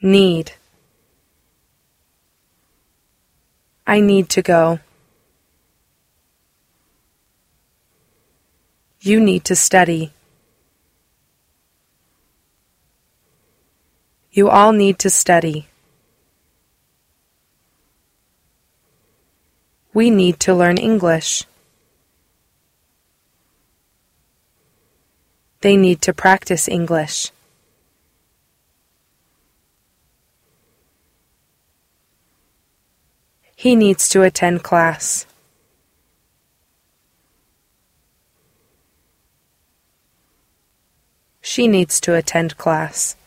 Need. I need to go. You need to study. You all need to study. We need to learn English. They need to practice English. He needs to attend class. She needs to attend class.